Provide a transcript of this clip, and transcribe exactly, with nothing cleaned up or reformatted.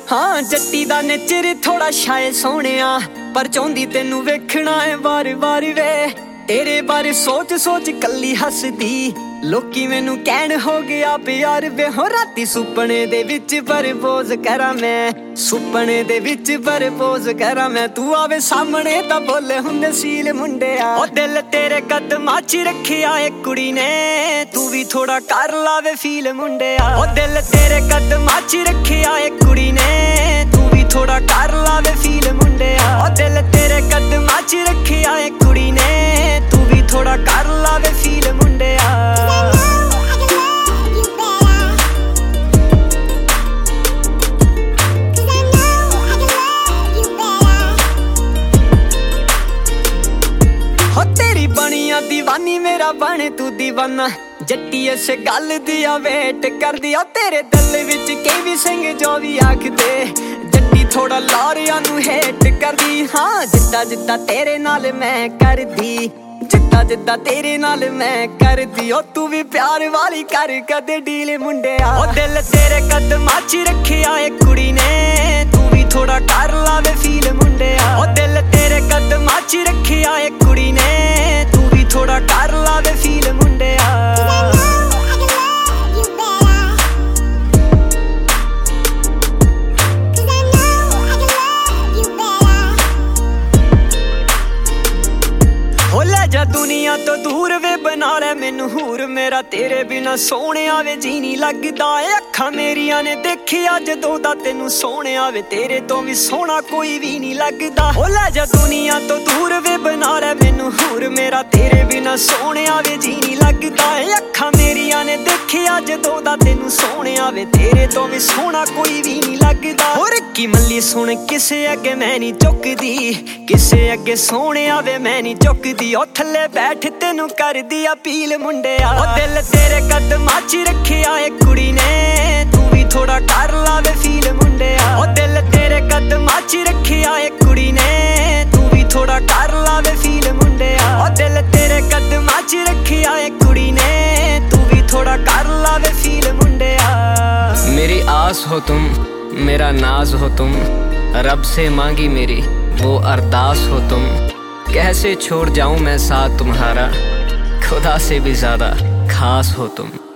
हाँ जट्टी दा नेचर थोड़ा शायद सोहणिया, पर चाहुंदी तेनू वेखना है बार बार वे। तेरे बारे सोच सोच कल्ली हसदी, लोकी मैनू कहण हो गया प्यार वे। हो राती सुपने दे विच प्रपोज करा मैं, सुपने दे विच प्रपोज करा मैं। तू आवे सामने तां बोले हुंदे सील मुंडिया। ओ दिल तेरे कदमां च रखिया ए कुड़ी ने, तू भी थोड़ा कर लावे फील मुंडिया। ओ दिल तेरे कदमां च रखिया ए कुड़ी ने, तू भी थोड़ा कर लावे फील मुंडिया। ओ दिल तेरे कदमां च रखिया ए कुड़ी ने, तू भी थोड़ा कर लावे फील मुंडिया। हो तेरी बनिया दीवानी मेरा बने तू दीवाना, जट्टी इस गल दिया वेट कर दिया। तेरे दिल विच कई भी सिंह जो भी आखदे, जट्टी थोड़ा लारिया नू हेट कर दी। हाँ जिद्दा जिद्दा तेरे नाल मैं कर दी, जिद्दा जिद्दा तेरे नाल मैं कर दी। ओ तू भी प्यार वाली कर कदे डील मुंडिया। ओ दिल तेरे कदमां च रखिया ए कुड़ी ने, तू भी थोड़ा कर लावे फील मुंडिया। ओ दिल तेरे कदमां च रखिया ए कुड़ी ने, तू भी थोड़ा कर लावे फील मुंडिया। जा दुनिया तो दूर वे बना ले मैनू हूर, मेरा तेरे बिना सोहणिया वे जी नहीं लगदा। अखां मेरिया ने देखिया जदों दा तेनू सोहणिया वे, तेरे तो भी सोहना कोई भी नहीं लगदा। ओ ले जा दुनिया तो दूर वे बना ले मैनू हूर, मेरा तेरे बिना सोहणिया वे जी नहीं लगदा। अखां मेरिया ने देखिया जदों दा तेनू सोहणिया वे, तेरे तो भी सोहना कोई भी नहीं लगदा। और की मल्ली सुन किसे अगे मैं नहीं झुकदी, किसे अगे सोहणिया वे मैं नहीं झुकदी। ओ थल्ले बैठ तेनू कर दी अपील मुंडिया। ओ दिल तेरे कदमां च रखिया ए कुड़ी ने, तू भी थोड़ा कर लावे फील मुंडिया। ओ दिल तेरे कदमां च रखिया ए कुड़ी ने, तू भी थोड़ा कर लावे फील मुंडिया। ओ दिल तेरे कदमां च रखिया ए कुड़ी ने, तू भी थोड़ा कर लावे फील मुंडिया। मेरी आस हो तुम, मेरा नाज हो तुम, रब से मांगी मेरी वो अरदास हो तुम। कैसे छोड़ जाऊं मैं साथ तुम्हारा, खुदा से भी ज्यादा खास हो तुम।